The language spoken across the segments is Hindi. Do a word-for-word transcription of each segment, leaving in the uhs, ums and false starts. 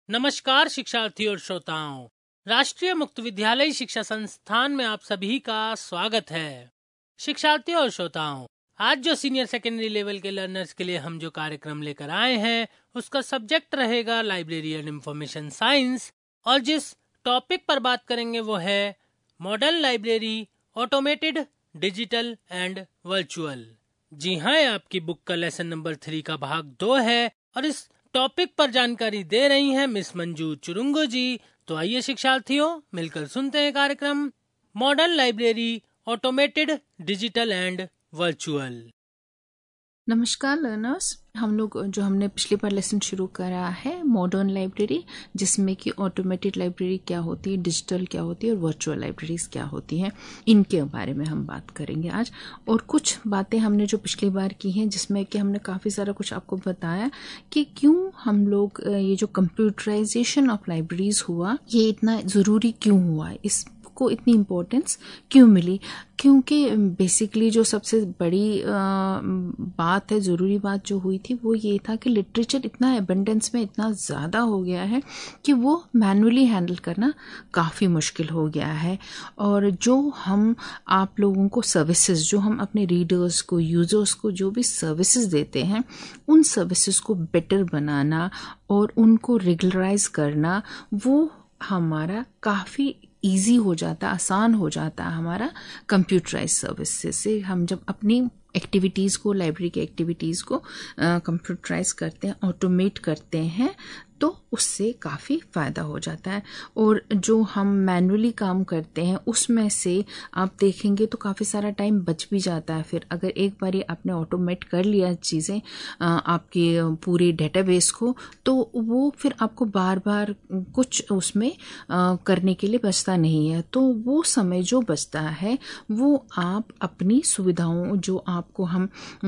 नमस्कार शिक्षार्थी और श्रोताओं, राष्ट्रीय मुक्त विद्यालय शिक्षा संस्थान में आप सभी का स्वागत है। शिक्षार्थियों और श्रोताओं, आज जो सीनियर सेकेंडरी लेवल के लर्नर्स के लिए हम जो कार्यक्रम लेकर आए हैं उसका सब्जेक्ट रहेगा लाइब्रेरी एंड इंफॉर्मेशन साइंस, और जिस टॉपिक पर बात करेंगे वो है modern library, automated, digital and virtual. जी हाँ, आपकी बुक का लेसन नंबर थ्री का भाग दो है और इस टॉपिक पर जानकारी दे रही हैं मिस मंजू चुरुंगो जी। तो आइए शिक्षार्थियों, मिलकर सुनते हैं कार्यक्रम modern library, automated, digital and virtual. नमस्कार लर्नर्स, हम लोग जो हमने पिछली बार लेसन शुरू करा है मॉडर्न लाइब्रेरी, जिसमें कि ऑटोमेटेड लाइब्रेरी क्या होती है, डिजिटल क्या होती है और वर्चुअल लाइब्रेरीज क्या होती हैं, इनके बारे में हम बात करेंगे आज। और कुछ बातें हमने जो पिछली बार की हैं जिसमें कि हमने काफ़ी सारा कुछ आपको बताया कि क्यों हम लोग ये जो कंप्यूटराइजेशन ऑफ लाइब्रेरीज हुआ, ये इतना ज़रूरी क्यों हुआ, इस को इतनी इम्पोर्टेंस क्यों मिली। क्योंकि बेसिकली जो सबसे बड़ी बात है, ज़रूरी बात जो हुई थी वो ये था कि लिटरेचर इतना एबंडेंस में इतना ज़्यादा हो गया है कि वो मैनुअली हैंडल करना काफ़ी मुश्किल हो गया है। और जो हम आप लोगों को सर्विसेज, जो हम अपने रीडर्स को, यूज़र्स को जो भी सर्विसेज देते हैं, उन सर्विसेज को बेटर बनाना और उनको रेगुलराइज करना, वो हमारा काफ़ी ईजी हो जाता, आसान हो जाता हमारा कंप्यूटराइज सर्विसेज से। हम जब अपनी एक्टिविटीज़ को, लाइब्रेरी की एक्टिविटीज़ को कंप्यूटराइज करते हैं, ऑटोमेट करते हैं, तो उससे काफ़ी फ़ायदा हो जाता है। और जो हम मैनुअली काम करते हैं उसमें से आप देखेंगे तो काफ़ी सारा टाइम बच भी जाता है। फिर अगर एक बार आपने ऑटोमेट कर लिया चीज़ें आपके पूरे डेटाबेस को, तो वो फिर आपको बार बार कुछ उसमें करने के लिए बचता नहीं है। तो वो समय जो बचता है वो आप अपनी सुविधाओं, जो आपको हम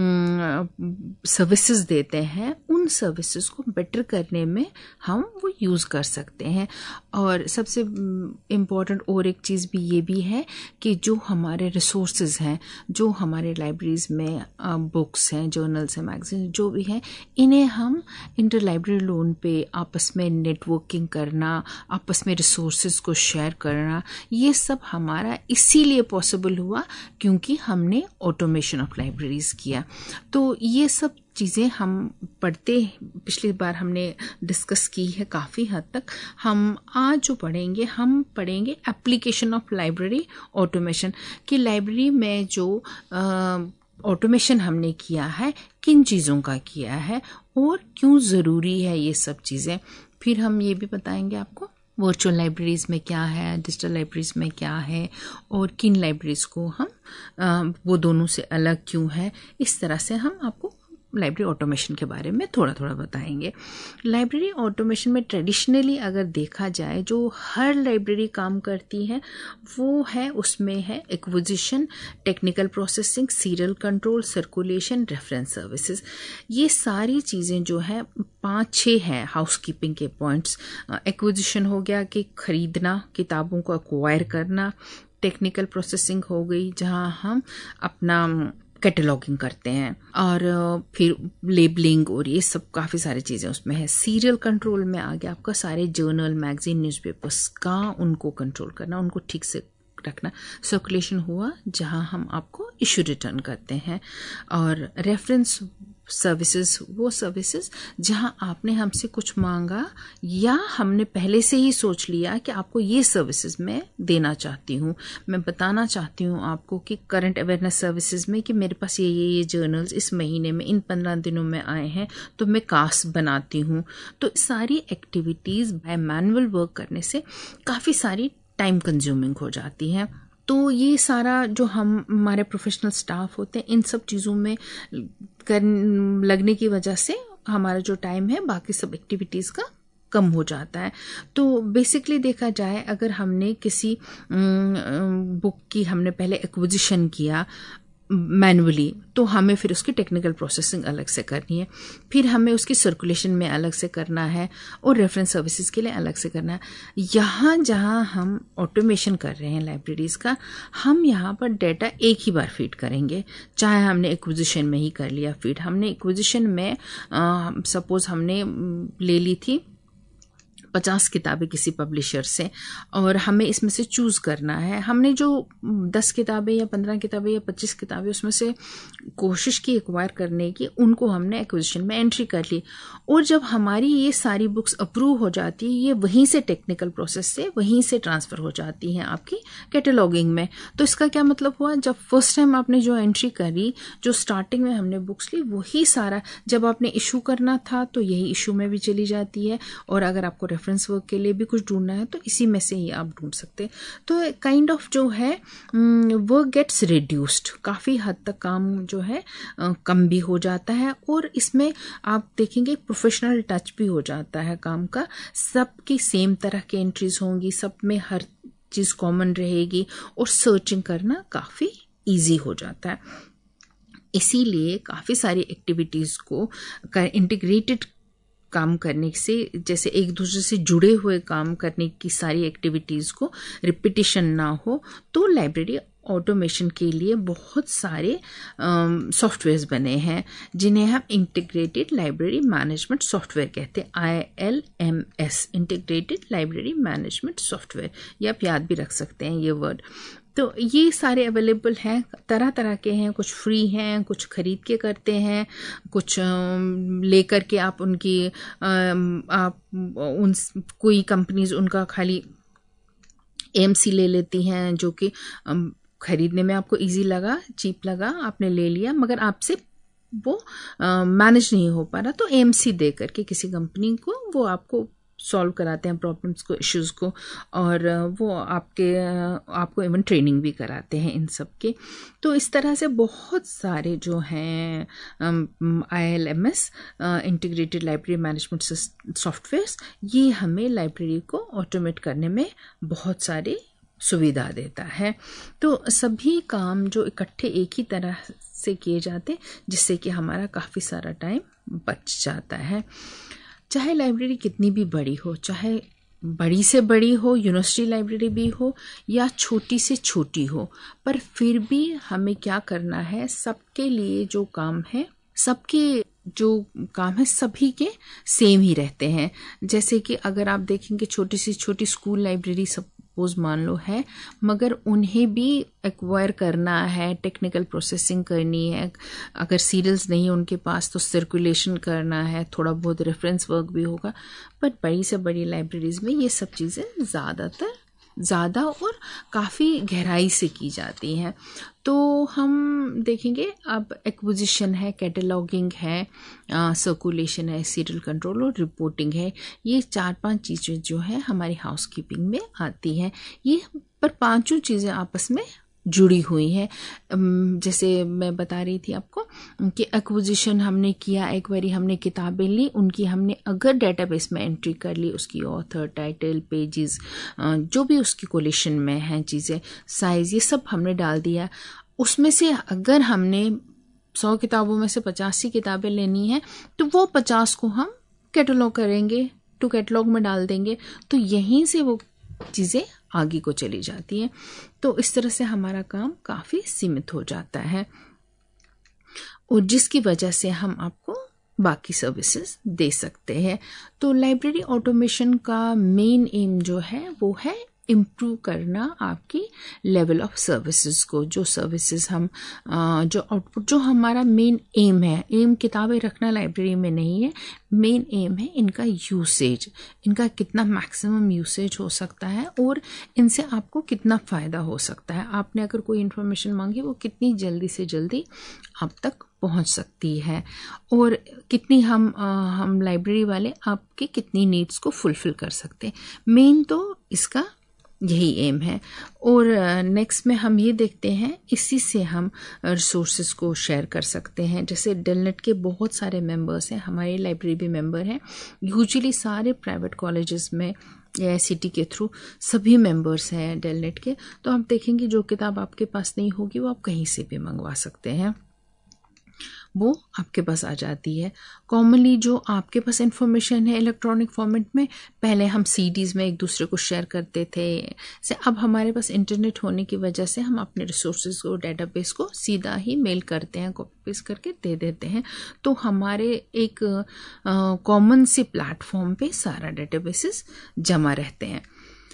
सर्विसेज देते हैं, उन सर्विसेज को बेटर करने में हम वो यूज़ कर सकते हैं। और सबसे इम्पॉर्टेंट और एक चीज़ भी ये भी है कि जो हमारे रिसोर्सेज हैं, जो हमारे लाइब्रेरीज में बुक्स हैं, जर्नल्स हैं, मैगजीन जो भी हैं, इन्हें हम इंटर लाइब्रेरी लोन पे आपस में नेटवर्किंग करना, आपस में रिसोर्सेज को शेयर करना, ये सब हमारा इसीलिए पॉसिबल हुआ क्योंकि हमने ऑटोमेशन ऑफ लाइब्रेरीज किया। तो ये सब चीज़ें हम पढ़ते, पिछली बार हमने डिस्कस की है काफ़ी हद तक। हम आज जो पढ़ेंगे, हम पढ़ेंगे एप्लीकेशन ऑफ लाइब्रेरी ऑटोमेशन, कि लाइब्रेरी में जो ऑटोमेशन हमने किया है, किन चीज़ों का किया है और क्यों ज़रूरी है ये सब चीज़ें। फिर हम ये भी बताएंगे आपको वर्चुअल लाइब्रेरीज़ में क्या है, डिजिटल लाइब्रेरीज़ में क्या है, और किन लाइब्रेरीज़ को हम आ, वो दोनों से अलग क्यों है। इस तरह से हम आपको लाइब्रेरी ऑटोमेशन के बारे में थोड़ा थोड़ा बताएंगे। लाइब्रेरी ऑटोमेशन में ट्रेडिशनली अगर देखा जाए, जो हर लाइब्रेरी काम करती है वो है, उसमें है acquisition, technical processing, serial control, circulation, reference services. ये सारी चीज़ें जो है पाँच छः हैं हाउसकीपिंग के पॉइंट्स। एक्विजिशन हो गया कि खरीदना, किताबों को एक्वायर करना। टेक्निकल प्रोसेसिंग हो गई जहाँ हम अपना कैटलॉगिंग करते हैं, और फिर लेबलिंग और ये सब काफ़ी सारी चीज़ें उसमें है। सीरियल कंट्रोल में आ गया आपका सारे जर्नल, मैगजीन, न्यूज़पेपर्स का उनको कंट्रोल करना, उनको ठीक से रखना। सर्कुलेशन हुआ जहां हम आपको इशू रिटर्न करते हैं। और रेफरेंस सर्विसेज, वो सर्विसेज जहां आपने हमसे कुछ मांगा या हमने पहले से ही सोच लिया कि आपको ये सर्विसेज मैं देना चाहती हूँ, मैं बताना चाहती हूँ आपको कि करंट अवेयरनेस सर्विसेज में कि मेरे पास ये ये ये जर्नल्स इस महीने में, इन पंद्रह दिनों में आए हैं, तो मैं कास्ट बनाती हूँ। तो सारी एक्टिविटीज़ बाय मैनुअल वर्क करने से काफ़ी सारी टाइम कंज्यूमिंग हो जाती हैं। तो ये सारा जो हम हमारे प्रोफेशनल स्टाफ होते हैं, इन सब चीज़ों में कर लगने की वजह से हमारा जो टाइम है बाकी सब एक्टिविटीज़ का कम हो जाता है। तो बेसिकली देखा जाए, अगर हमने किसी बुक की हमने पहले एक्विजिशन किया मैनुअली, तो हमें फिर उसकी टेक्निकल प्रोसेसिंग अलग से करनी है, फिर हमें उसकी सर्कुलेशन में अलग से करना है और रेफरेंस सर्विसेज के लिए अलग से करना है। यहाँ जहाँ हम ऑटोमेशन कर रहे हैं लाइब्रेरीज़ का, हम यहाँ पर डेटा एक ही बार फीड करेंगे। चाहे हमने एक्विजिशन में ही कर लिया फीड, हमने एक्विजिशन में सपोज हमने ले ली थी पचास किताबें किसी पब्लिशर से, और हमें इसमें से चूज़ करना है। हमने जो दस किताबें या पंद्रह किताबें या पच्चीस किताबें उसमें से कोशिश की एक्वायर करने की, उनको हमने एक्विजिशन में एंट्री कर ली। और जब हमारी ये सारी बुक्स अप्रूव हो जाती है, ये वहीं से टेक्निकल प्रोसेस से वहीं से ट्रांसफ़र हो जाती हैं आपकी कैटलॉगिंग में। तो इसका क्या मतलब हुआ, जब फर्स्ट टाइम आपने जो एंट्री करी, जो स्टार्टिंग में हमने बुक्स ली, वही सारा जब आपने इशू करना था तो यही इशू में भी चली जाती है। और अगर आपको रेफरेंस वर्क के लिए भी कुछ ढूंढना है तो इसी में से ही आप ढूंढ सकते हैं। तो काइंड ऑफ जो है वो गेट्स रिड्यूस्ड, काफ़ी हद तक काम जो है कम भी हो जाता है। और इसमें आप देखेंगे प्रोफेशनल टच भी हो जाता है काम का। सबकी सेम तरह की एंट्रीज होंगी, सब में हर चीज़ कॉमन रहेगी और सर्चिंग करना काफ़ी ईजी हो जाता है। इसीलिए काफ़ी सारी एक्टिविटीज़ को इंटीग्रेटेड काम करने से, जैसे एक दूसरे से जुड़े हुए काम करने की सारी एक्टिविटीज़ को रिपीटिशन ना हो, तो लाइब्रेरी ऑटोमेशन के लिए बहुत सारे सॉफ्टवेयर्स बने हैं जिन्हें हम इंटीग्रेटेड लाइब्रेरी मैनेजमेंट सॉफ्टवेयर कहते हैं, I L M S, integrated library management software. ये आप याद भी रख सकते हैं ये वर्ड। तो ये सारे अवेलेबल हैं, तरह तरह के हैं, कुछ फ्री हैं, कुछ खरीद के करते हैं, कुछ लेकर के आप उनकी आप उन कोई कंपनीज उनका खाली एमसी ले लेती हैं, जो कि खरीदने में आपको इजी लगा, चीप लगा, आपने ले लिया, मगर आपसे वो मैनेज नहीं हो पा रहा, तो एमसी दे करके किसी कंपनी को वो आपको सॉल्व कराते हैं प्रॉब्लम्स को, इश्यूज को, और वो आपके आपको इवन ट्रेनिंग भी कराते हैं इन सब के। तो इस तरह से बहुत सारे जो हैं I L M S, integrated library management softwares, ये हमें लाइब्रेरी को ऑटोमेट करने में बहुत सारी सुविधा देता है। तो सभी काम जो इकट्ठे एक ही तरह से किए जाते, जिससे कि हमारा काफ़ी सारा टाइम बच जाता है। चाहे लाइब्रेरी कितनी भी बड़ी हो, चाहे बड़ी से बड़ी हो, यूनिवर्सिटी लाइब्रेरी भी हो, या छोटी से छोटी हो, पर फिर भी हमें क्या करना है, सबके लिए जो काम है, सबके जो काम है सभी के सेम ही रहते हैं। जैसे कि अगर आप देखेंगे छोटी सी छोटी स्कूल लाइब्रेरी सपोज मान लो है, मगर उन्हें भी एक्वायर करना है, टेक्निकल प्रोसेसिंग करनी है, अगर सीरियल्स नहीं है उनके पास तो सर्कुलेशन करना है, थोड़ा बहुत रेफरेंस वर्क भी होगा। पर बड़ी से बड़ी लाइब्रेरीज में ये सब चीज़ें ज़्यादातर ज़्यादा और काफ़ी गहराई से की जाती हैं। तो हम देखेंगे अब एक्विजिशन है, कैटलॉगिंग है, सर्कुलेशन है, सीरियल कंट्रोल और रिपोर्टिंग है। ये चार पांच चीज़ें जो है हमारी हाउसकीपिंग में आती हैं। ये पर पांचों चीज़ें आपस में जुड़ी हुई हैं। जैसे मैं बता रही थी आपको कि एक्विजिशन हमने किया, एक बारी हमने किताबें ली, उनकी हमने अगर डेटाबेस में एंट्री कर ली, उसकी ऑथर, टाइटल, पेजेस, जो भी उसकी कोलेक्शन में हैं चीज़ें, साइज़, ये सब हमने डाल दिया। उसमें से अगर हमने सौ किताबों में से पचासी किताबें लेनी है तो वो पचास को हम कैटलॉग करेंगे, टू कैटलॉग में डाल देंगे, तो यहीं से वो चीज़ें आगे को चली जाती हैं। तो इस तरह से हमारा काम काफ़ी सीमित हो जाता है, और जिसकी वजह से हम आपको बाकी सर्विसेज दे सकते हैं। तो लाइब्रेरी ऑटोमेशन का मेन एम जो है वो है इम्प्रूव करना आपकी लेवल ऑफ सर्विसेज को। जो सर्विसेज हम जो आउटपुट, जो हमारा मेन एम है, एम किताबें रखना लाइब्रेरी में नहीं है, मेन एम है इनका यूसेज, इनका कितना मैक्सिमम यूसेज हो सकता है और इनसे आपको कितना फ़ायदा हो सकता है। आपने अगर कोई इन्फॉर्मेशन मांगी वो कितनी जल्दी से जल्दी आप तक पहुंच सकती है, और कितनी हम आ, हम लाइब्रेरी वाले आपकी कितनी नीड्स को फुलफिल कर सकते हैं। मेन तो इसका यही एम है। और नेक्स्ट में हम ये देखते हैं, इसी से हम रिसोर्सेज को शेयर कर सकते हैं। जैसे डेलनेट के बहुत सारे मेंबर्स हैं, हमारे लाइब्रेरी भी मेंबर हैं, यूजुअली सारे प्राइवेट कॉलेजेस में या सिटी के थ्रू सभी मेंबर्स हैं डेलनेट के। तो आप देखेंगे जो किताब आपके पास नहीं होगी वो आप कहीं से भी मंगवा सकते हैं। वो आपके पास आ जाती है। कॉमनली जो आपके पास इंफॉर्मेशन है इलेक्ट्रॉनिक फॉर्मेट में, पहले हम सीडीज़ में एक दूसरे को शेयर करते थे, से अब हमारे पास इंटरनेट होने की वजह से हम अपने रिसोर्सेज को, डेटाबेस को सीधा ही मेल करते हैं, कॉपी पेस्ट करके दे देते हैं। तो हमारे एक कॉमन सी प्लेटफॉर्म पे सारा डेटाबेसेस जमा रहते हैं।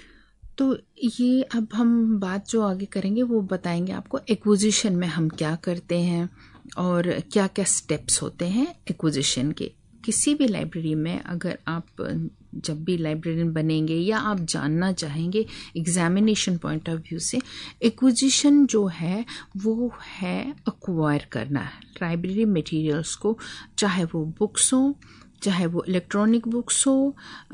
तो ये अब हम बात जो आगे करेंगे वो बताएंगे आपको एक्विजिशन में हम क्या करते हैं और क्या क्या स्टेप्स होते हैं एक्विजिशन के। किसी भी लाइब्रेरी में अगर आप जब भी लाइब्रेरियन बनेंगे या आप जानना चाहेंगे एग्जामिनेशन पॉइंट ऑफ व्यू से, एक्विजिशन जो है वो है अक्वायर करना लाइब्रेरी मटेरियल्स को, चाहे वो बुक्स हो, चाहे वो इलेक्ट्रॉनिक बुक्स हो,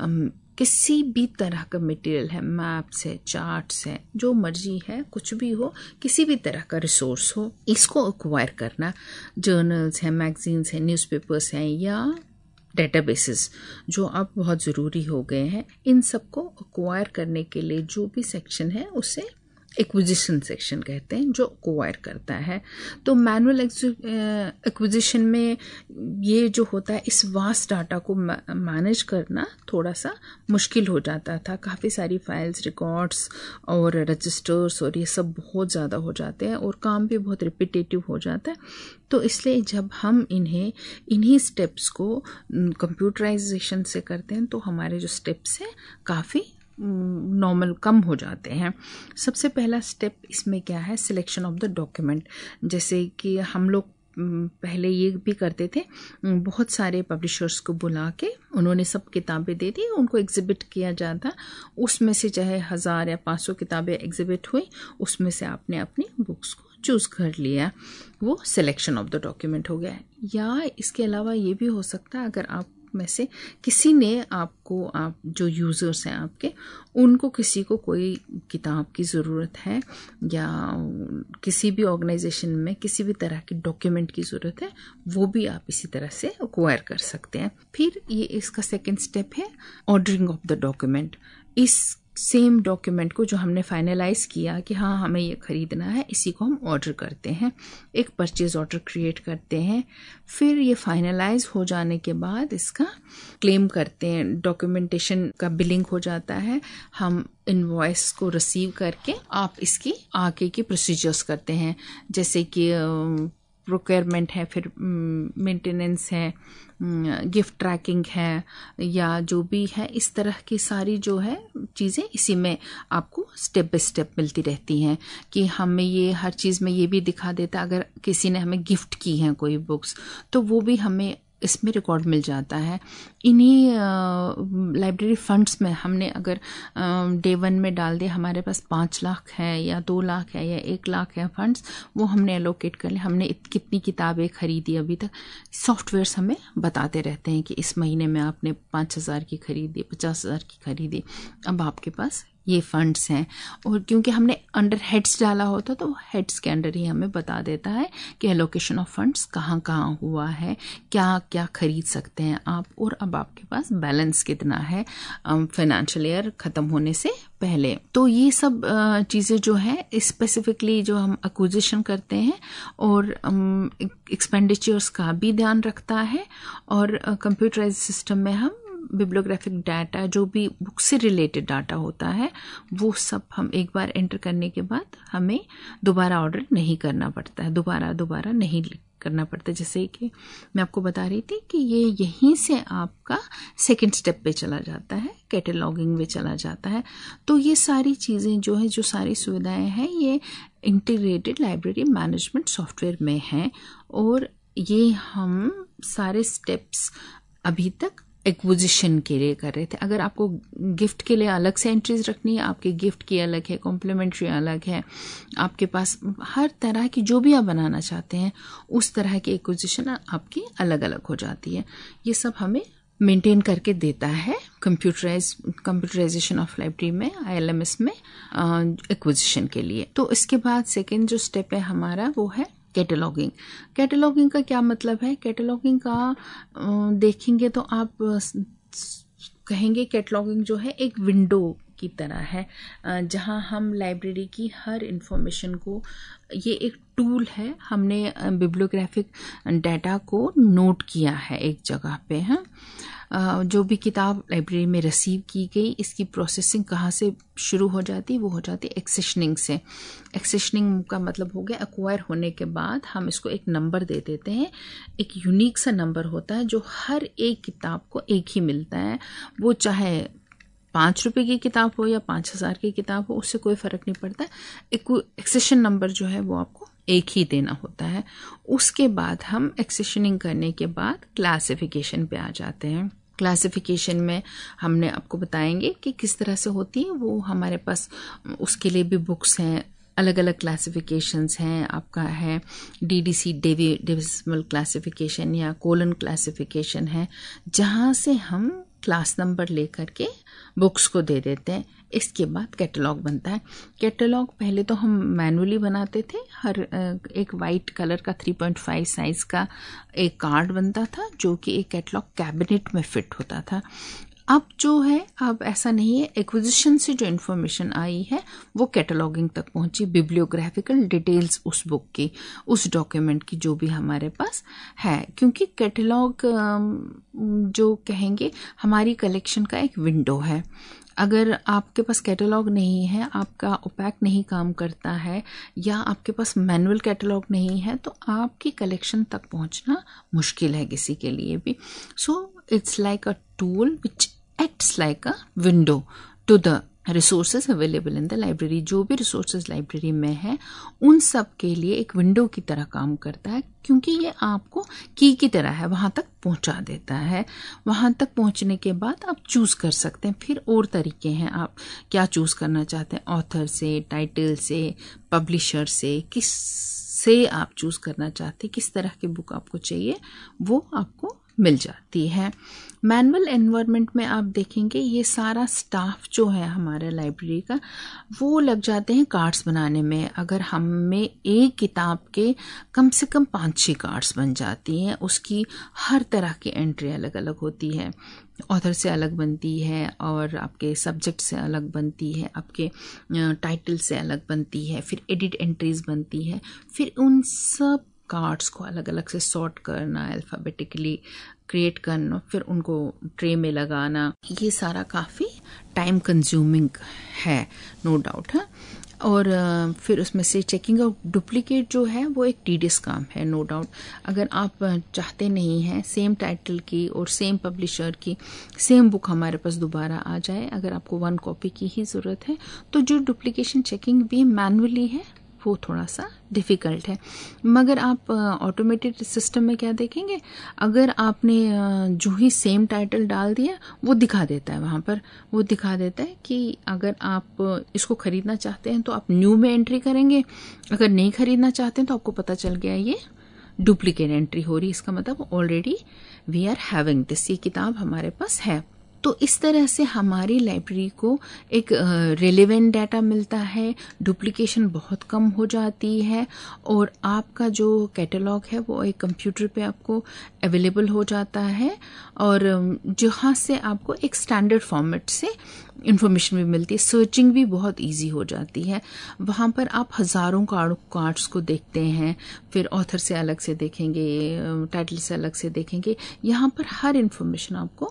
किसी भी तरह का मटेरियल है, मैप्स है, चार्ट्स है, जो मर्जी है, कुछ भी हो, किसी भी तरह का रिसोर्स हो, इसको अक्वायर करना। जर्नल्स हैं, मैगजीन्स हैं, न्यूज़पेपर्स हैं या डेटाबेसेस जो अब बहुत ज़रूरी हो गए हैं, इन सबको अक्वायर करने के लिए जो भी सेक्शन है उसे एक्विजिशन सेक्शन कहते हैं, जो अक्वायर करता है। तो मैनुअल एक्विजिशन में ये जो होता है, इस वास्ट डाटा को मैनेज करना थोड़ा सा मुश्किल हो जाता था। काफ़ी सारी फाइल्स, रिकॉर्ड्स और रजिस्टर्स और ये सब बहुत ज़्यादा हो जाते हैं और काम भी बहुत रिपीटेटिव हो जाता है। तो इसलिए जब हम इन्हें इन्हीं स्टेप्स को कंप्यूटराइजेशन से करते हैं तो हमारे जो स्टेप्स हैं काफ़ी नॉर्मल कम हो जाते हैं। सबसे पहला स्टेप इसमें क्या है, सिलेक्शन ऑफ द डॉक्यूमेंट। जैसे कि हम लोग पहले ये भी करते थे, बहुत सारे पब्लिशर्स को बुला के उन्होंने सब किताबें दे दी, उनको एग्जिबिट किया जाता, उसमें से चाहे हज़ार या पाँच सौ किताबें एग्जिबिट हुई, उसमें से आपने अपनी बुक्स को चूज़ कर लिया, वो सिलेक्शन ऑफ द डॉक्यूमेंट हो गया। या इसके अलावा ये भी हो सकता है, अगर आप में से किसी ने आपको, आप जो यूज़र्स हैं आपके, उनको किसी को कोई किताब की ज़रूरत है या किसी भी ऑर्गेनाइजेशन में किसी भी तरह की डॉक्यूमेंट की ज़रूरत है, वो भी आप इसी तरह से एक्वायर कर सकते हैं। फिर ये इसका सेकंड स्टेप है ऑर्डरिंग ऑफ द डॉक्यूमेंट। इस सेम डॉक्यूमेंट को जो हमने फाइनलाइज किया कि हाँ हमें ये खरीदना है, इसी को हम ऑर्डर करते हैं, एक परचेज ऑर्डर क्रिएट करते हैं। फिर ये फाइनलाइज हो जाने के बाद इसका क्लेम करते हैं, डॉक्यूमेंटेशन का बिलिंग हो जाता है, हम इनवॉइस को रिसीव करके आप इसकी आगे की प्रोसीजर्स करते हैं, जैसे कि प्रोक्योरमेंट है, फिर मेंटेनेंस है, गिफ्ट ट्रैकिंग है, या जो भी है, इस तरह की सारी जो है चीज़ें इसी में आपको स्टेप बाय स्टेप मिलती रहती हैं। कि हमें ये हर चीज़ में ये भी दिखा देता, अगर किसी ने हमें गिफ्ट की हैं कोई बुक्स तो वो भी हमें इसमें रिकॉर्ड मिल जाता है। इन्हीं लाइब्रेरी फंड्स में हमने अगर डे वन में डाल दिया, हमारे पास पाँच लाख है या दो लाख है या एक लाख है फंड्स, वो हमने एलोकेट कर लिया, हमने कितनी किताबें खरीदी अभी तक, सॉफ्टवेयर्स हमें बताते रहते हैं कि इस महीने में आपने पाँच हज़ार की खरीदी, पचास हज़ार की खरीदी, अब आपके पास ये फंड्स हैं। और क्योंकि हमने अंडर हेड्स डाला होता तो हेड्स के अंडर ही हमें बता देता है कि एलोकेशन ऑफ फंड्स कहाँ कहाँ हुआ है, क्या क्या खरीद सकते हैं आप, और अब आपके पास बैलेंस कितना है फाइनेंशियल ईयर ख़त्म होने से पहले। तो ये सब चीज़ें जो है स्पेसिफिकली जो हम एक्विजिशन करते हैं और एक्सपेंडिचर्स का भी ध्यान रखता है। और कंप्यूटराइज सिस्टम में हम बिब्लियोग्राफिक डाटा, जो भी बुक से रिलेटेड डाटा होता है, वो सब हम एक बार एंटर करने के बाद हमें दोबारा ऑर्डर नहीं करना पड़ता है, दोबारा दोबारा नहीं करना पड़ता। जैसे कि मैं आपको बता रही थी कि ये यहीं से आपका सेकंड स्टेप पे चला जाता है, कैटलॉगिंग में चला जाता है। तो ये सारी चीज़ें जो है, जो सारी सुविधाएं हैं, ये इंटीग्रेटेड लाइब्रेरी मैनेजमेंट सॉफ्टवेयर में हैं। और ये हम सारे स्टेप्स अभी तक एक्विजिशन के लिए कर रहे थे। अगर आपको गिफ्ट के लिए अलग से एंट्रीज रखनी है, आपके गिफ्ट की अलग है, कॉम्प्लीमेंट्री अलग है, आपके पास हर तरह की जो भी आप बनाना चाहते हैं उस तरह की एक्विजिशन आपकी अलग अलग हो जाती है। ये सब हमें मेंटेन करके देता है कंप्यूटराइज कंप्यूटराइजेशन ऑफ लाइब्रेरी में, आई एल एम एस में एक्विजिशन के लिए। तो इसके बाद सेकेंड जो स्टेप है हमारा वो है कैटलॉगिंग। कैटलॉगिंग का क्या मतलब है? कैटलॉगिंग का देखेंगे तो आप कहेंगे कैटलॉगिंग जो है एक विंडो की तरह है, जहां हम लाइब्रेरी की हर इंफॉर्मेशन को, ये एक टूल है, हमने बिब्लियोग्राफिक डाटा को नोट किया है एक जगह पे है। जो भी किताब लाइब्रेरी में रिसीव की गई, इसकी प्रोसेसिंग कहाँ से शुरू हो जाती, वो हो जाती एक्सेशनिंग से। एक्सेशनिंग का मतलब हो गया एक्वायर होने के बाद हम इसको एक नंबर दे देते हैं, एक यूनिक सा नंबर होता है जो हर एक किताब को एक ही मिलता है, वो चाहे पाँच रुपए की किताब हो या पाँच हजार की किताब हो, उससे कोई फर्क नहीं पड़ता। एक एक्सेशन नंबर जो है वो आपको एक ही देना होता है। उसके बाद हम एक्सेशनिंग करने के बाद क्लासिफिकेशन पे आ जाते हैं। क्लासिफिकेशन में हमने आपको बताएंगे कि किस तरह से होती है, वो हमारे पास उसके लिए भी बुक्स हैं, अलग अलग क्लासिफिकेशंस हैं। आपका है डीडीसी डिविजिबल क्लासिफिकेशन या कोलन क्लासिफिकेशन है, जहाँ से हम क्लास नंबर लेकर के बुक्स को दे देते हैं। इसके बाद कैटलॉग बनता है। कैटलॉग पहले तो हम मैनुअली बनाते थे, हर एक वाइट कलर का थ्री पॉइंट फाइव साइज का एक कार्ड बनता था जो कि एक कैटलॉग कैबिनेट में फिट होता था। अब जो है, अब ऐसा नहीं है, एक्विजिशन से जो इन्फॉर्मेशन आई है वो कैटलॉगिंग तक पहुंची, बिब्लियोग्राफिकल डिटेल्स उस बुक की, उस डॉक्यूमेंट की जो भी हमारे पास है, क्योंकि कैटलॉग जो कहेंगे हमारी कलेक्शन का एक विंडो है। अगर आपके पास कैटलॉग नहीं है, आपका ओपैक नहीं काम करता है, या आपके पास मैनुअल कैटलॉग नहीं है, तो आपकी कलेक्शन तक पहुंचना मुश्किल है किसी के लिए भी। So it's like a tool which acts like a window to the resources available in the library. जो भी रिसोर्सेज लाइब्रेरी में है उन सब के लिए एक विंडो की तरह काम करता है, क्योंकि ये आपको की की तरह है, वहां तक पहुंचा देता है। वहां तक पहुंचने के बाद आप चूज कर सकते हैं। फिर और तरीके हैं, आप क्या चूज करना चाहते हैं, ऑथर से, टाइटल से, पब्लिशर से, किस से आप चूज करना चाहते हैं, किस तरह की बुक आपको चाहिए, वो आपको मिल जाती है। मैनुअल एनवायरनमेंट में आप देखेंगे ये सारा स्टाफ जो है हमारे लाइब्रेरी का, वो लग जाते हैं कार्ड्स बनाने में। अगर हमें एक किताब के कम से कम पाँच छः कार्ड्स बन जाती हैं, उसकी हर तरह की एंट्री अलग अलग होती है, ऑथर से अलग बनती है, और आपके सब्जेक्ट से अलग बनती है, आपके टाइटल से अलग बनती है, फिर एडिट एंट्रीज बनती है, फिर उन सब कार्ड्स को अलग अलग से सॉर्ट करना, अल्फ़ाबेटिकली क्रिएट करना, फिर उनको ट्रे में लगाना, ये सारा काफ़ी टाइम कंज्यूमिंग है, नो डाउट है। और फिर उसमें से चेकिंग आउट डुप्लीकेट जो है वो एक टीडियस काम है, नो डाउट। अगर आप चाहते नहीं हैं सेम टाइटल की और सेम पब्लिशर की सेम बुक हमारे पास दोबारा आ जाए, अगर आपको वन कॉपी की ही ज़रूरत है, तो जो डुप्लीकेशन चेकिंग भी मैनुअली है वो थोड़ा सा डिफ़िकल्ट है। मगर आप ऑटोमेटेड सिस्टम में क्या देखेंगे, अगर आपने जो ही सेम टाइटल डाल दिया वो दिखा देता है, वहाँ पर वो दिखा देता है कि अगर आप इसको ख़रीदना चाहते हैं तो आप न्यू में एंट्री करेंगे, अगर नहीं ख़रीदना चाहते हैं तो आपको पता चल गया ये डुप्लीकेट एंट्री हो रही, इसका मतलब already we are having this, ये किताब हमारे पास है। तो इस तरह से हमारी लाइब्रेरी को एक रेलेवेंट डाटा मिलता है, डुप्लीकेशन बहुत कम हो जाती है, और आपका जो कैटलॉग है वो एक कंप्यूटर पे आपको अवेलेबल हो जाता है, और जहाँ से आपको एक स्टैंडर्ड फॉर्मेट से इंफॉर्मेशन भी मिलती है, सर्चिंग भी बहुत इजी हो जाती है। वहाँ पर आप हज़ारों कार्ड कार्ड्स को देखते हैं, फिर ऑथर से अलग से देखेंगे, टाइटल से अलग से देखेंगे, यहाँ पर हर इंफॉर्मेशन आपको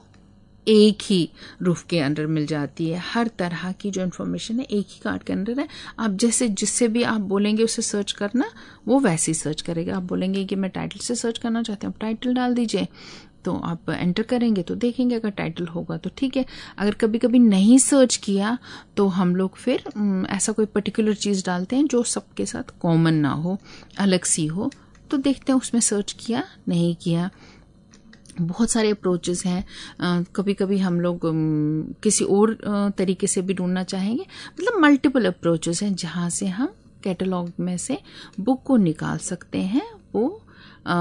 एक ही रूफ के अंदर मिल जाती है। हर तरह की जो इन्फॉर्मेशन है एक ही कार्ड के अंदर है। आप जैसे जिससे भी आप बोलेंगे उसे सर्च करना, वो वैसे ही सर्च करेगा। आप बोलेंगे कि मैं टाइटल से सर्च करना चाहते हैं, आप टाइटल डाल दीजिए, तो आप एंटर करेंगे तो देखेंगे अगर टाइटल होगा तो ठीक है। अगर कभी कभी नहीं सर्च किया तो हम लोग फिर ऐसा कोई पर्टिकुलर चीज़ डालते हैं जो सबके साथ कॉमन ना हो, अलग सी हो, तो देखते हैं उसमें सर्च किया नहीं किया। बहुत सारे अप्रोचेस हैं। कभी कभी हम लोग किसी और तरीके से भी ढूंढना चाहेंगे, मतलब मल्टीपल अप्रोचेस हैं जहाँ से हम कैटलॉग में से बुक को निकाल सकते हैं। वो आ,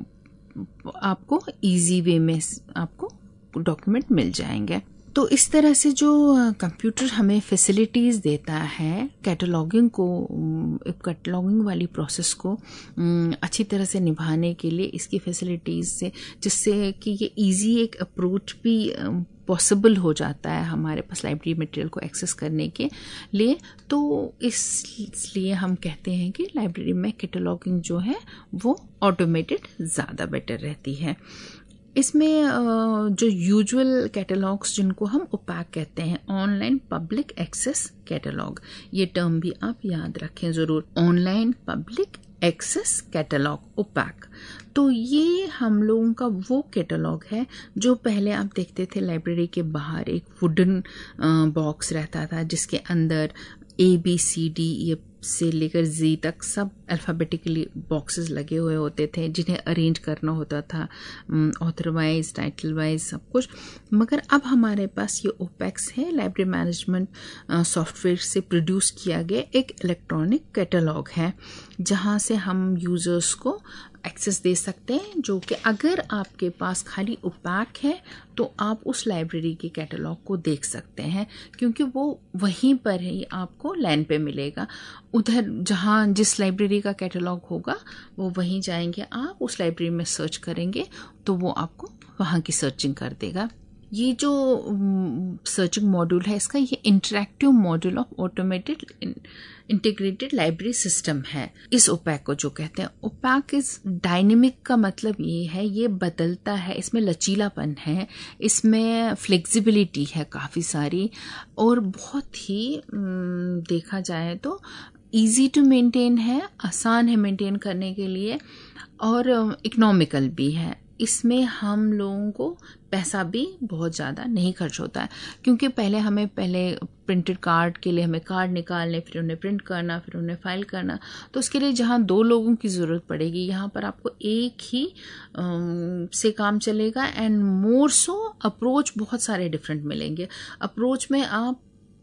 आपको इजी वे में आपको डॉक्यूमेंट मिल जाएंगे। तो इस तरह से जो कंप्यूटर हमें फैसिलिटीज़ देता है कैटलॉगिंग को, कैटलॉगिंग वाली प्रोसेस को अच्छी तरह से निभाने के लिए, इसकी फैसिलिटीज़ से, जिससे कि ये इजी एक अप्रोच भी पॉसिबल हो जाता है हमारे पास लाइब्रेरी मटेरियल को एक्सेस करने के लिए। तो इसलिए हम कहते हैं कि लाइब्रेरी में कैटलॉगिंग जो है वो ऑटोमेटेड ज़्यादा बेटर रहती है। इसमें जो यूजुअल कैटलॉग्स जिनको हम ओपैक कहते हैं, ऑनलाइन पब्लिक एक्सेस कैटलॉग, ये टर्म भी आप याद रखें ज़रूर, online public access catalogue OPAC. तो ये हम लोगों का वो कैटलॉग है जो पहले आप देखते थे लाइब्रेरी के बाहर एक वुडन बॉक्स रहता था जिसके अंदर ए बी सी डी ये से लेकर जी तक सब अल्फ़ाबेटिकली बॉक्सेस लगे हुए होते थे जिन्हें अरेंज करना होता था ऑथर वाइज, टाइटल वाइज, सब कुछ। मगर अब हमारे पास ये ओपेक्स है, लाइब्रेरी मैनेजमेंट सॉफ्टवेयर से प्रोड्यूस किया गया एक इलेक्ट्रॉनिक कैटलॉग है जहाँ से हम यूज़र्स को एक्सेस दे सकते हैं, जो कि अगर आपके पास खाली ओपैक है तो आप उस लाइब्रेरी के कैटलॉग को देख सकते हैं क्योंकि वो वहीं पर ही आपको लाइन पे मिलेगा। उधर जहाँ जिस लाइब्रेरी का कैटलॉग होगा वो वहीं जाएंगे आप, उस लाइब्रेरी में सर्च करेंगे तो वो आपको वहाँ की सर्चिंग कर देगा। ये जो सर्चिंग मॉड्यूल है इसका ये interactive module of automated integrated library system है। इस ओपैक को जो कहते हैं, ओपैक इज डायनेमिक का मतलब ये है ये बदलता है, इसमें लचीलापन है, इसमें फ्लेक्सिबिलिटी है काफ़ी सारी, और बहुत ही देखा जाए तो इजी टू मेंटेन है, आसान है मेंटेन करने के लिए, और इकोनॉमिकल भी है। इसमें हम लोगों को पैसा भी बहुत ज़्यादा नहीं खर्च होता है क्योंकि पहले हमें पहले प्रिंटेड कार्ड के लिए हमें कार्ड निकालने, फिर उन्हें प्रिंट करना, फिर उन्हें फाइल करना, तो उसके लिए जहाँ दो लोगों की ज़रूरत पड़ेगी यहाँ पर आपको एक ही आ, से काम चलेगा। एंड मोर सो अप्रोच बहुत सारे डिफरेंट मिलेंगे। अप्रोच में आप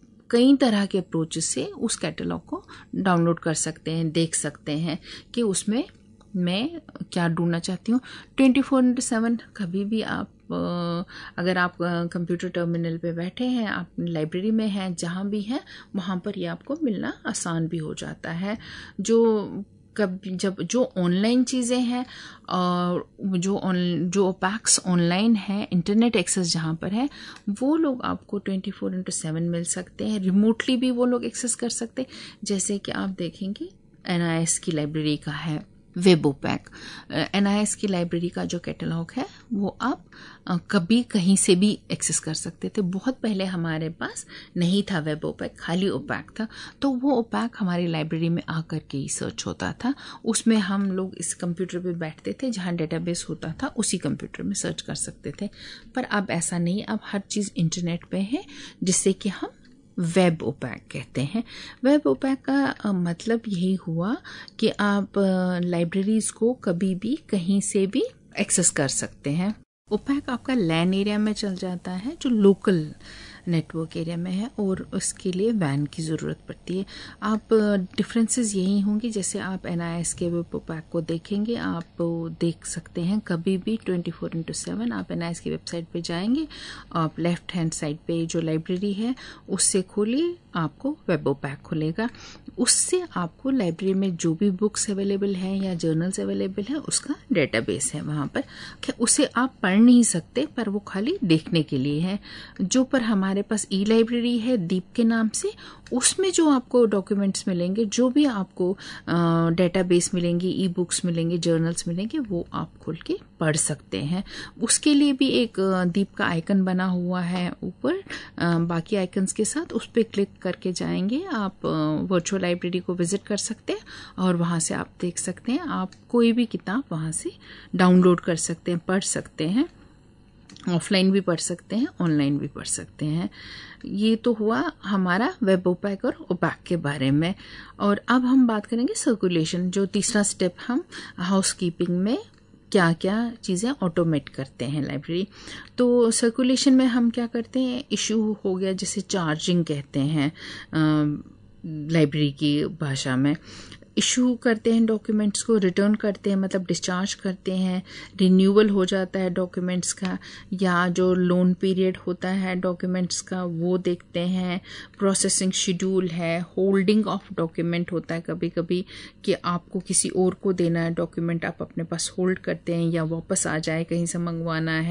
कई तरह के अप्रोचेस से उस कैटलॉग को डाउनलोड कर सकते हैं, देख सकते हैं कि उसमें मैं क्या ढूंढना चाहती हूँ। ट्वेंटी फोर इंटू सेवन कभी भी आप अगर आप कंप्यूटर टर्मिनल पे बैठे हैं, आप लाइब्रेरी में हैं, जहाँ भी हैं वहाँ पर ये आपको मिलना आसान भी हो जाता है। जो कब जब जो ऑनलाइन चीज़ें हैं और जो ऑन जो ओपैक्स ऑनलाइन है, इंटरनेट एक्सेस जहाँ पर है, वो लोग आपको ट्वेंटी फोर इंटू सेवन मिल सकते हैं। रिमोटली भी वो लोग एक्सेस कर सकते हैं, जैसे कि आप देखेंगे एन आई एस की लाइब्रेरी का है web OPAC. N I S की लाइब्रेरी का जो कैटलॉग है वो आप आ, कभी कहीं से भी एक्सेस कर सकते थे। बहुत पहले हमारे पास नहीं था वेब ओपैक, खाली ओपैक था, तो वो ओपैक हमारी लाइब्रेरी में आकर के ही सर्च होता था। उसमें हम लोग इस कंप्यूटर पे बैठते थे, जहाँ डेटाबेस होता था उसी कंप्यूटर में सर्च कर सकते थे। पर अब ऐसा नहीं, अब हर चीज़ इंटरनेट पे है, जिससे कि हम वेब ओपैक कहते हैं। वेब ओपैक का मतलब यही हुआ कि आप लाइब्रेरीज को कभी भी कहीं से भी एक्सेस कर सकते हैं। ओपैक आपका लैन एरिया में चल जाता है, जो लोकल नेटवर्क एरिया में है, और उसके लिए वैन की ज़रूरत पड़ती है। आप डिफरेंसेस यही होंगी, जैसे आप एन आई एस के वेब ओपैक को देखेंगे, आप देख सकते हैं कभी भी ट्वेंटी फोर इंटू सेवन आप एन आई एस की वेबसाइट पे जाएंगे, आप लेफ्ट हैंड साइड पे जो लाइब्रेरी है उससे खोलिए, आपको वेब ओपैक खुलेगा। उससे आपको लाइब्रेरी में जो भी बुक्स अवेलेबल हैं या जर्नल्स अवेलेबल हैं उसका डेटाबेस है वहाँ पर। उसे आप पढ़ नहीं सकते, पर वो खाली देखने के लिए है। जो पर हमारे पास ई लाइब्रेरी है दीप के नाम से, उसमें जो आपको डॉक्यूमेंट्स मिलेंगे, जो भी आपको डेटाबेस मिलेंगी, ई बुक्स मिलेंगे, जर्नल्स मिलेंगे, वो आप खोल के पढ़ सकते हैं। उसके लिए भी एक दीप का आइकन बना हुआ है ऊपर बाकी आइकन्स के साथ, उस पर क्लिक करके जाएंगे आप वर्चुअल लाइब्रेरी को विजिट कर सकते हैं और वहाँ से आप देख सकते हैं, आप कोई भी किताब वहाँ से डाउनलोड कर सकते हैं, पढ़ सकते हैं। ऑफलाइन भी पढ़ सकते हैं, ऑनलाइन भी पढ़ सकते हैं। ये तो हुआ हमारा वेब ओपैक और ओपैक के बारे में। और अब हम बात करेंगे सर्कुलेशन, जो तीसरा स्टेप हम हाउसकीपिंग में क्या क्या चीज़ें ऑटोमेट करते हैं लाइब्रेरी। तो सर्कुलेशन में हम क्या करते हैं, इशू हो गया जिसे चार्जिंग कहते हैं लाइब्रेरी की भाषा में। इशू करते हैं डॉक्यूमेंट्स को, रिटर्न करते हैं मतलब डिस्चार्ज करते हैं, रिन्यूअल हो जाता है डॉक्यूमेंट्स का, या जो लोन पीरियड होता है डॉक्यूमेंट्स का वो देखते हैं, प्रोसेसिंग शेड्यूल है, होल्डिंग ऑफ डॉक्यूमेंट होता है कभी कभी कि आपको किसी और को देना है डॉक्यूमेंट, आप अपने पास होल्ड करते हैं या वापस आ जाए कहीं से मंगवाना है।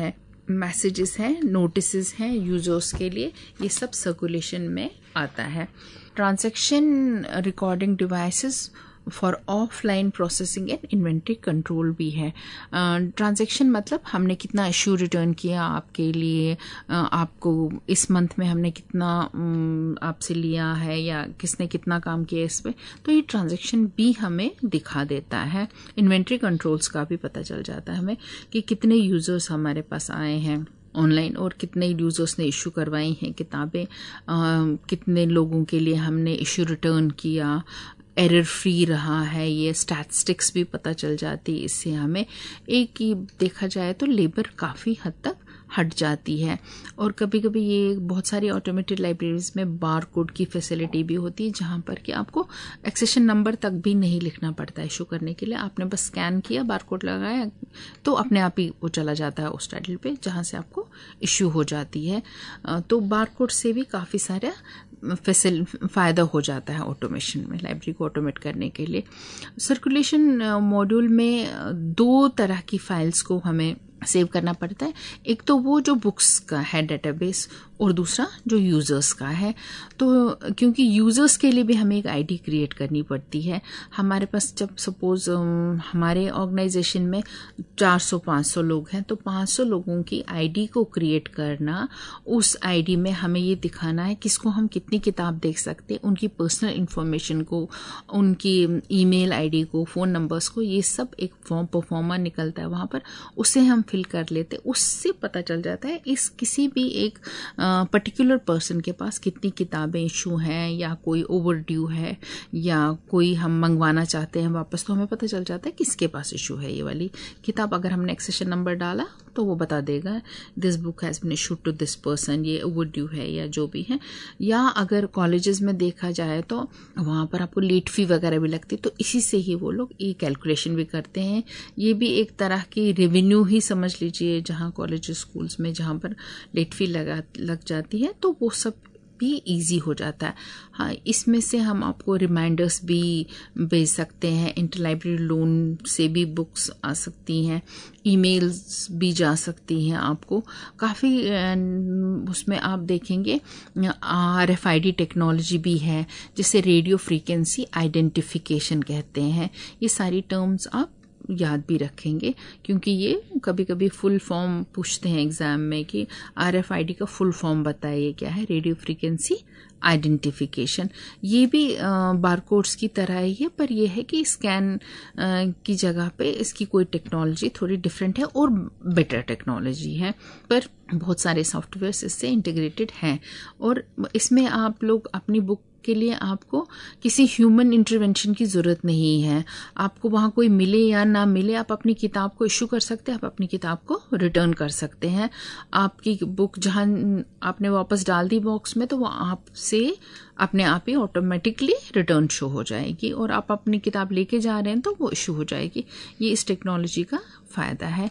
मैसेजेस हैं, नोटिसेस हैं यूजर्स के लिए, ये सब सर्कुलेशन में आता है। Transaction recording devices for offline processing and inventory control भी है। ट्रांजैक्शन uh, मतलब हमने कितना इशू रिटर्न किया आपके लिए, uh, आपको इस मंथ में हमने कितना um, आपसे लिया है या किसने कितना काम किया इस पे, तो ये ट्रांजैक्शन भी हमें दिखा देता है। इन्वेंट्री कंट्रोल्स का भी पता चल जाता है हमें कि कितने यूजर्स हमारे पास आए हैं ऑनलाइन और कितने यूजर्स ने इशू करवाई हैं किताबें, uh, कितने लोगों के लिए हमने इशू रिटर्न किया, एरर फ्री रहा है, ये स्टैटिस्टिक्स भी पता चल जाती है। इससे हमें एक ही देखा जाए तो लेबर काफ़ी हद तक हट जाती है। और कभी कभी ये बहुत सारी ऑटोमेटेड लाइब्रेरीज में बार कोड की फैसिलिटी भी होती है, जहाँ पर कि आपको एक्सेशन नंबर तक भी नहीं लिखना पड़ता है इशू करने के लिए। आपने बस स्कैन किया, बार कोड लगाया, तो अपने आप ही वो चला जाता है उस टाइटल पे जहाँ से आपको इशू हो जाती है। तो बार कोड से भी काफ़ी सारा फैसिल फ़ायदा हो जाता है ऑटोमेशन में, लाइब्रेरी को ऑटोमेट करने के लिए। सर्कुलेशन मॉड्यूल में दो तरह की फाइल्स को हमें सेव करना पड़ता है। एक तो वो जो बुक्स का है डेटाबेस, और दूसरा जो यूज़र्स का है। तो क्योंकि यूज़र्स के लिए भी हमें एक आईडी क्रिएट करनी पड़ती है। हमारे पास जब सपोज हमारे ऑर्गेनाइजेशन में चार सौ पाँच सौ लोग हैं, तो पाँच सौ लोगों की आईडी को क्रिएट करना, उस आईडी में हमें ये दिखाना है किसको हम कितनी किताब देख सकते हैं, उनकी पर्सनल इंफॉर्मेशन को, उनकी ईमेल आईडी को, फ़ोन नंबर्स को, ये सब एक फॉर्म परफॉर्मा निकलता है वहाँ पर, उसे हम फिल कर लेते। उससे पता चल जाता है इस किसी भी एक पर्टिकुलर पर्सन के पास कितनी किताबें इशू हैं, या कोई ओवर ड्यू है, या कोई हम मंगवाना चाहते हैं वापस, तो हमें पता चल जाता है किसके पास इशू है ये वाली किताब। अगर हमने एक्सेशन नंबर डाला तो वो बता देगा this book has been issued to this person, ये ओवर ड्यू है या जो भी है। या अगर कॉलेजेस में देखा जाए तो वहाँ पर आपको लेट फी वगैरह भी लगती है, तो इसी से ही वो लोग ये कैलकुलेशन भी करते हैं। ये भी एक तरह की रेवेन्यू ही समझ लीजिए, जहाँ कॉलेज स्कूल्स में जहाँ पर लेट फी लगा लग जाती है, तो वो सब भी इजी हो जाता है। हाँ, इसमें से हम आपको रिमाइंडर्स भी भेज सकते हैं, इंटरलाइब्रेरी लोन से भी बुक्स आ सकती हैं, ईमेल्स भी जा सकती हैं आपको काफ़ी। उसमें आप देखेंगे R F I D technology भी है, जिसे रेडियो फ्रीक्वेंसी आइडेंटिफिकेशन कहते हैं। ये सारी टर्म्स आप याद भी रखेंगे, क्योंकि ये कभी कभी फुल फॉर्म पूछते हैं एग्जाम में कि आरएफआईडी का फुल फॉर्म बताइए क्या है, रेडियो फ्रीक्वेंसी आइडेंटिफिकेशन। ये भी बारकोड्स की तरह ही है, पर यह है कि स्कैन की जगह पे इसकी कोई टेक्नोलॉजी थोड़ी डिफरेंट है और बेटर टेक्नोलॉजी है, पर बहुत सारे सॉफ्टवेयर इससे इंटीग्रेटेड हैं। और इसमें आप लोग अपनी बुक के लिए आपको किसी ह्यूमन इंटरवेंशन की ज़रूरत नहीं है। आपको वहाँ कोई मिले या ना मिले, आप अपनी किताब को इशू कर सकते हैं, आप अपनी किताब को रिटर्न कर सकते हैं। आपकी बुक जहाँ आपने वापस डाल दी बॉक्स में, तो वो आपसे अपने आप ही ऑटोमेटिकली रिटर्न शो हो जाएगी, और आप अपनी किताब लेके जा रहे हैं तो वो इशू हो जाएगी। ये इस टेक्नोलॉजी का फ़ायदा है।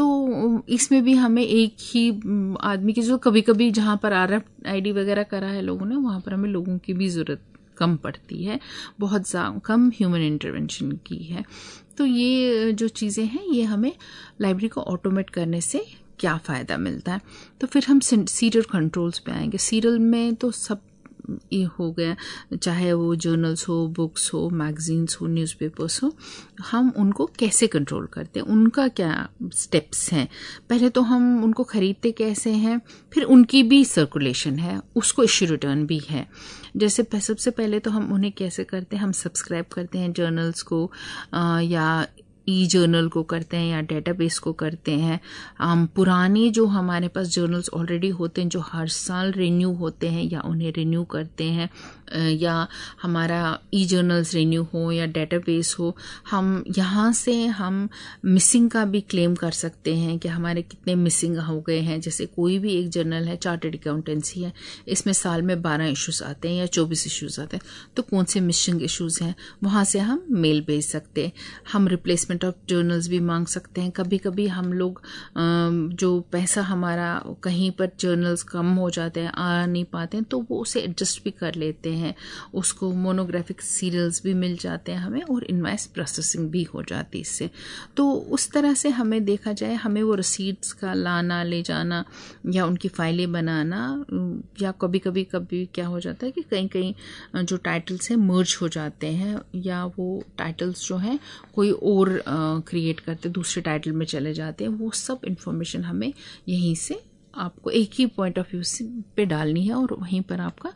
तो इसमें भी हमें एक ही आदमी की जो कभी कभी जहाँ पर आर एफ आई डी वगैरह करा है लोगों ने, वहाँ पर हमें लोगों की भी ज़रूरत कम पड़ती है, बहुत कम ह्यूमन इंटरवेंशन की है। तो ये जो चीज़ें हैं, ये हमें लाइब्रेरी को ऑटोमेट करने से क्या फ़ायदा मिलता है। तो फिर हम सीरियल कंट्रोल्स पे आएंगे। सीरियल में तो सब ये हो गया, चाहे वो जर्नल्स हो, बुक्स हो, मैगजीन्स हो, न्यूज़पेपर्स हो, हम उनको कैसे कंट्रोल करते हैं, उनका क्या स्टेप्स हैं। पहले तो हम उनको खरीदते कैसे हैं, फिर उनकी भी सर्कुलेशन है, उसको इश्यू रिटर्न भी है। जैसे सबसे पहले तो हम उन्हें कैसे करते हैं, हम सब्सक्राइब करते हैं जर्नल्स को, आ, या ई जर्नल को करते हैं, या डेटाबेस को करते हैं। हम पुराने जो हमारे पास जर्नल्स ऑलरेडी होते हैं, जो हर साल रिन्यू होते हैं, या उन्हें रिन्यू करते हैं, या हमारा ई जर्नल्स रिन्यू हो या डेटाबेस हो, हम यहाँ से हम मिसिंग का भी क्लेम कर सकते हैं कि हमारे कितने मिसिंग हो गए हैं। जैसे कोई भी एक जर्नल है, चार्टर्ड अकाउंटेंसी है, इसमें साल में बारह इश्यूज आते हैं या चौबीस इश्यूज आते हैं, तो कौन से मिसिंग इश्यूज हैं, वहाँ से हम मेल भेज सकते हैं। हम रिप्लेसमेंट रिप्लेसमेंट ऑफ जर्नल्स भी मांग सकते हैं। कभी कभी हम लोग जो पैसा हमारा कहीं पर जर्नल्स कम हो जाते हैं, आ नहीं पाते हैं, तो वो उसे एडजस्ट भी कर लेते हैं। उसको मोनोग्राफिक सीरियल्स भी मिल जाते हैं हमें, और इनवॉइस प्रोसेसिंग भी हो जाती है इससे। तो उस तरह से हमें देखा जाए, हमें वो रसीट्स का लाना ले जाना या उनकी फाइलें बनाना, या कभी कभी कभी क्या हो जाता है कि कहीं कहीं जो टाइटल्स हैं मर्ज हो जाते हैं, या वो टाइटल्स जो हैं कोई और क्रिएट करते दूसरे टाइटल में चले जाते हैं। वो सब इंफॉर्मेशन हमें यहीं से आपको एक ही पॉइंट ऑफ व्यू से पे डालनी है, और वहीं पर आपका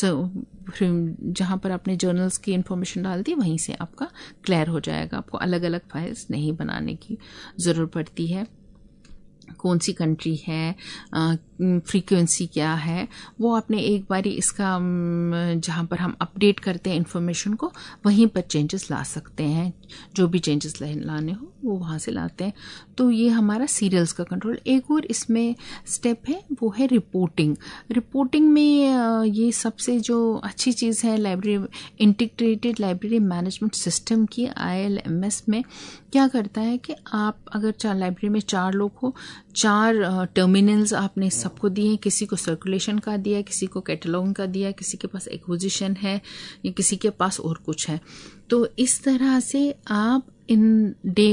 जहाँ पर आपने जर्नल्स की इंफॉर्मेशन डाल दी वहीं से आपका क्लियर हो जाएगा। आपको अलग अलग फाइल्स नहीं बनाने की ज़रूरत पड़ती है। कौन सी कंट्री है, फ्रीक्वेंसी क्या है, वो आपने एक बारी इसका जहाँ पर हम अपडेट करते हैं इंफॉर्मेशन को, वहीं पर चेंजेस ला सकते हैं। जो भी चेंजेस लाने हो वो वहाँ से लाते हैं। तो ये हमारा सीरियल्स का कंट्रोल। एक और इसमें स्टेप है, वो है रिपोर्टिंग। रिपोर्टिंग में ये सबसे जो अच्छी चीज़ है library integrated library management system की, आई एल एम एस में क्या करता है कि आप अगर चार लाइब्रेरी में चार लोग हो, चार टर्मिनल्स आपने सबको दिए, किसी को सर्कुलेशन का दिया, किसी को कैटलॉगिंग का दिया, किसी के पास एक्विजिशन है, या किसी के पास और कुछ है। तो इस तरह से आप in day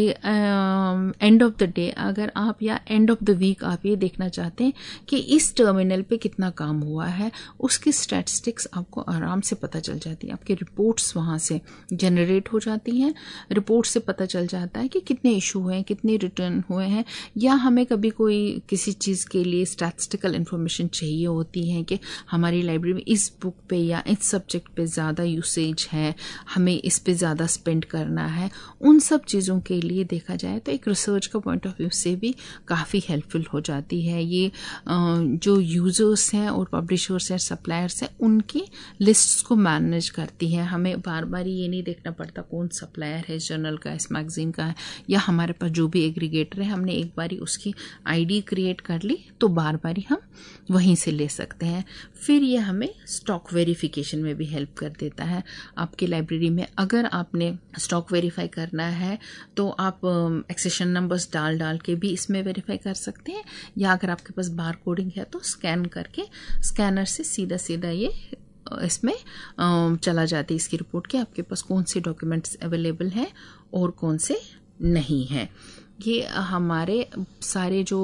end of the day अगर आप या एंड ऑफ द वीक आप ये देखना चाहते हैं कि इस टर्मिनल पे कितना काम हुआ है, उसकी स्टैटिस्टिक्स आपको आराम से पता चल जाती है। आपकी रिपोर्ट्स वहाँ से जनरेट हो जाती हैं। रिपोर्ट से पता चल जाता है कि कितने इशू हुए हैं, कितने रिटर्न हुए हैं, या हमें कभी कोई किसी चीज़ के लिए स्टैटिस्टिकल इन्फॉर्मेशन चाहिए होती है कि हमारी लाइब्रेरी में इस बुक पे या इस सब्जेक्ट पे ज़्यादा यूसेज है, हमें इस पे ज़्यादा स्पेंड करना है। उन सब चीज़ों के लिए देखा जाए तो एक रिसर्च का पॉइंट ऑफ व्यू से भी काफ़ी हेल्पफुल हो जाती है। ये जो यूज़र्स हैं और पब्लिशर्स हैं, सप्लायर्स हैं, उनकी लिस्ट्स को मैनेज करती है। हमें बार बार ये नहीं देखना पड़ता कौन सप्लायर है, जर्नल का, इस मैगजीन का है, या हमारे पास जो भी एग्रीगेटर है, हमने एक बारी उसकी आईडी क्रिएट कर ली तो बार बार हम वहीं से ले सकते हैं। फिर ये हमें स्टॉक वेरिफिकेशन में भी हेल्प कर देता है। आपकी लाइब्रेरी में अगर आपने स्टॉक वेरीफाई करना है तो आप एक्सेशन नंबर्स डाल डाल के भी इसमें वेरीफाई कर सकते हैं, या अगर आपके पास बार कोडिंग है तो स्कैन करके स्कैनर से सीधा सीधा ये इसमें चला जाती है इसकी रिपोर्ट कि आपके पास कौन से डॉक्यूमेंट्स अवेलेबल हैं और कौन से नहीं हैं। ये हमारे सारे जो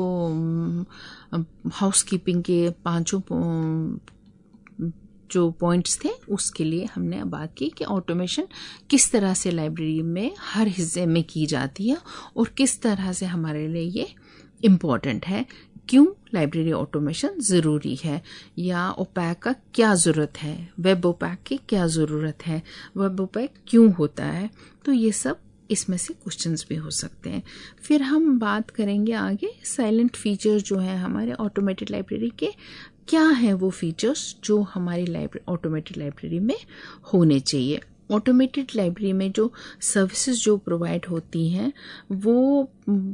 हाउसकीपिंग के पांचों जो पॉइंट्स थे उसके लिए हमने बात की कि ऑटोमेशन किस तरह से लाइब्रेरी में हर हिस्से में की जाती है और किस तरह से हमारे लिए ये इम्पॉर्टेंट है। क्यों लाइब्रेरी ऑटोमेशन ज़रूरी है, या ओपैक का क्या ज़रूरत है, वेब ओपैक की क्या ज़रूरत है, वेब ओपैक क्यों होता है। तो ये सब इसमें से क्वेश्चंस भी हो सकते हैं। फिर हम बात करेंगे आगे साइलेंट फीचर्स जो है हमारे ऑटोमेटेड लाइब्रेरी के, क्या है वो फीचर्स जो हमारी लाइब्रेरी ऑटोमेटेड लाइब्रेरी में होने चाहिए। ऑटोमेटेड लाइब्रेरी में जो सर्विसेज जो प्रोवाइड होती हैं वो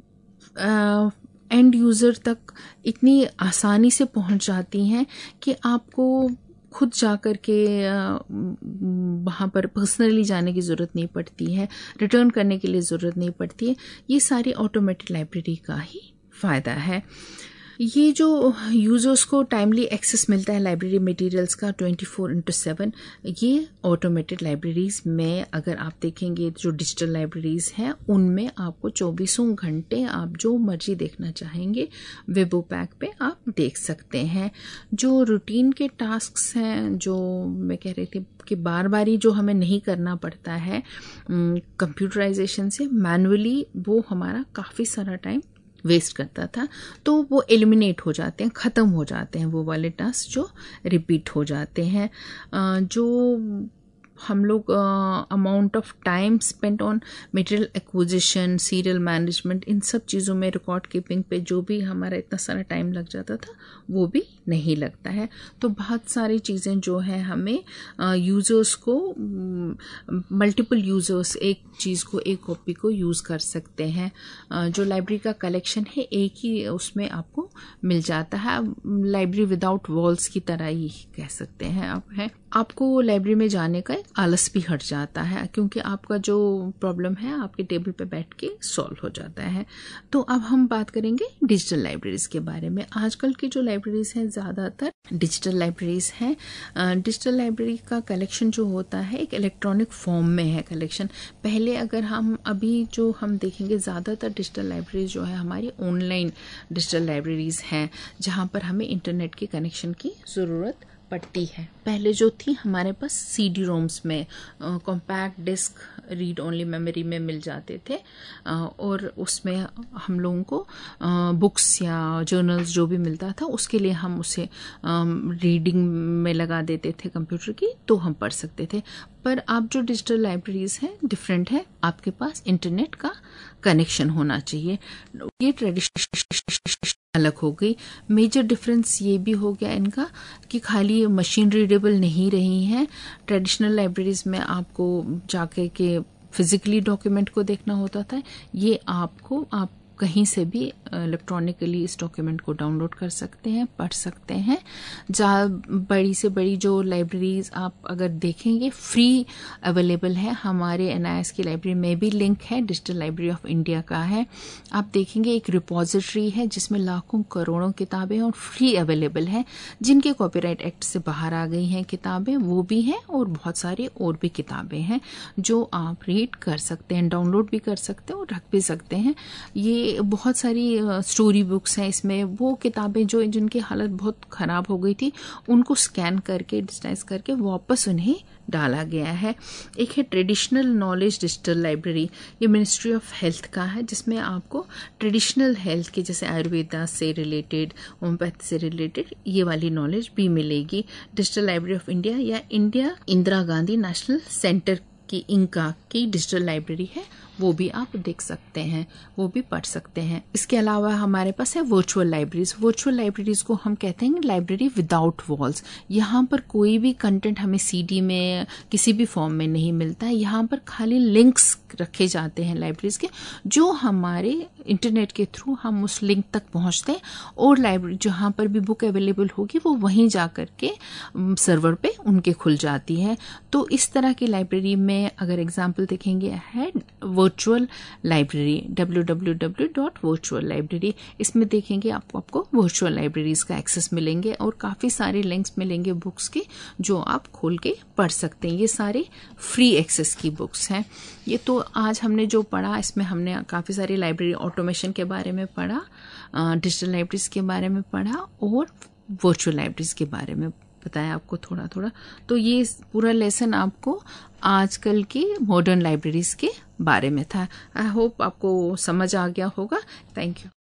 एंड यूज़र तक इतनी आसानी से पहुंच जाती हैं कि आपको खुद जा कर के वहाँ पर पर्सनली जाने की ज़रूरत नहीं पड़ती है, रिटर्न करने के लिए ज़रूरत नहीं पड़ती है। ये सारी ऑटोमेटेड लाइब्रेरी का ही फ़ायदा है। ये जो यूज़र्स को टाइमली एक्सेस मिलता है लाइब्रेरी मटेरियल्स का ट्वेंटी फोर इंटू सेवन, ये ऑटोमेटेड लाइब्रेरीज़ में अगर आप देखेंगे जो डिजिटल लाइब्रेरीज़ हैं उनमें आपको चौबीसों घंटे आप जो मर्जी देखना चाहेंगे वेब ओपैक पे आप देख सकते हैं। जो रूटीन के टास्क्स हैं, जो मैं कह रही थी कि बार बारी जो हमें नहीं करना पड़ता है कंप्यूटराइजेशन से, मैनुअली वो हमारा काफ़ी सारा टाइम वेस्ट करता था, तो वो एलिमिनेट हो जाते हैं, ख़त्म हो जाते हैं वो वाले टास्क जो रिपीट हो जाते हैं। जो हम लोग amount of time spent on material acquisition, serial management, इन सब चीज़ों में, रिकॉर्ड कीपिंग पे जो भी हमारा इतना सारा टाइम लग जाता था वो भी नहीं लगता है। तो बहुत सारी चीज़ें जो है हमें यूज़र्स को, मल्टीपल यूज़र्स एक चीज़ को, एक कॉपी को यूज़ कर सकते हैं। जो लाइब्रेरी का कलेक्शन है एक ही उसमें आपको मिल जाता है, लाइब्रेरी विदाउट वॉल्स की तरह ही कह सकते हैं आप। है आपको लाइब्रेरी में जाने का आलस भी हट जाता है, क्योंकि आपका जो प्रॉब्लम है आपके टेबल पे बैठ के सॉल्व हो जाता है। तो अब हम बात करेंगे डिजिटल लाइब्रेरीज के बारे में। आजकल की जो लाइब्रेरीज हैं ज़्यादातर डिजिटल लाइब्रेरीज हैं। डिजिटल लाइब्रेरी का कलेक्शन जो होता है एक इलेक्ट्रॉनिक फॉर्म में है कलेक्शन। पहले अगर हम अभी जो हम देखेंगे ज़्यादातर डिजिटल लाइब्रेरीज जो है हमारी ऑनलाइन डिजिटल लाइब्रेरीज हैं, जहाँ पर हमें इंटरनेट के कनेक्शन की ज़रूरत पड़ती है। पहले जो थी हमारे पास सी डी रोम्स में compact disc read only memory में मिल जाते थे, आ, और उसमें हम लोगों को बुक्स या जर्नल्स जो भी मिलता था उसके लिए हम उसे रीडिंग में लगा देते थे कंप्यूटर की, तो हम पढ़ सकते थे। पर अब जो डिजिटल लाइब्रेरीज हैं डिफरेंट है, आपके पास इंटरनेट का कनेक्शन होना चाहिए। ये ट्रेडिशनल अलग हो गई। मेजर डिफरेंस ये भी हो गया इनका कि खाली मशीन रीडेबल नहीं रही हैं। ट्रेडिशनल लाइब्रेरीज में आपको जाके के फिजिकली डॉक्यूमेंट को देखना होता था, ये आपको आप कहीं से भी इलेक्ट्रॉनिकली इस डॉक्यूमेंट को डाउनलोड कर सकते हैं, पढ़ सकते हैं। जहाँ बड़ी से बड़ी जो लाइब्रेरीज आप अगर देखेंगे फ्री अवेलेबल है। हमारे एन आई एस की लाइब्रेरी में भी लिंक है, डिजिटल लाइब्रेरी ऑफ इंडिया का है। आप देखेंगे एक रिपोजिटरी है जिसमें लाखों करोड़ों किताबें और फ्री अवेलेबल है, जिनके कॉपीराइट एक्ट से बाहर आ गई हैं किताबें, वो भी हैं, और बहुत सारी और भी किताबें हैं जो आप रीड कर सकते हैं, डाउनलोड भी कर सकते हैं और रख भी सकते हैं। ये बहुत सारी स्टोरी बुक्स हैं इसमें, वो किताबें जो जिनकी हालत बहुत ख़राब हो गई थी उनको स्कैन करके डिजिटाइज करके वापस उन्हें डाला गया है। एक है ट्रेडिशनल नॉलेज डिजिटल लाइब्रेरी, ये मिनिस्ट्री ऑफ हेल्थ का है, जिसमें आपको ट्रेडिशनल हेल्थ के जैसे आयुर्वेदा से रिलेटेड, होम्योपैथी से रिलेटेड ये वाली नॉलेज भी मिलेगी। डिजिटल लाइब्रेरी ऑफ इंडिया या India Indira Gandhi national centre की इंका की डिजिटल लाइब्रेरी है, वो भी आप देख सकते हैं, वो भी पढ़ सकते हैं। इसके अलावा हमारे पास है वर्चुअल लाइब्रेरीज। वर्चुअल लाइब्रेरीज को हम कहते हैं लाइब्रेरी विदाउट वॉल्स। यहाँ पर कोई भी कंटेंट हमें सीडी में किसी भी फॉर्म में नहीं मिलता है। यहाँ पर खाली लिंक्स रखे जाते हैं लाइब्रेरीज के, जो हमारे इंटरनेट के थ्रू हम उस लिंक तक पहुँचते हैं, और लाइब्रेरी जहाँ पर भी बुक अवेलेबल होगी वो वहीं जा कर के सर्वर पे उनके खुल जाती है। तो इस तरह की लाइब्रेरी में अगर एग्जाम्पल देखेंगे है virtual library, W W W dot virtual library. इसमें देखेंगे आपको आपको वर्चुअल लाइब्रेरीज का एक्सेस मिलेंगे और काफ़ी सारे लिंक्स मिलेंगे बुक्स के, जो आप खोल के पढ़ सकते हैं। ये सारे फ्री एक्सेस की बुक्स हैं। ये तो आज हमने जो पढ़ा, इसमें हमने काफ़ी सारी लाइब्रेरी ऑटोमेशन के बारे में पढ़ा, डिजिटल लाइब्रेरीज के बारे में पढ़ा, और वर्चुअल लाइब्रेरीज के बारे में बताया आपको थोड़ा थोड़ा। तो ये पूरा लेसन आपको आजकल की मॉडर्न लाइब्रेरीज के बारे में था। आई होप आपको समझ आ गया होगा। Thank you.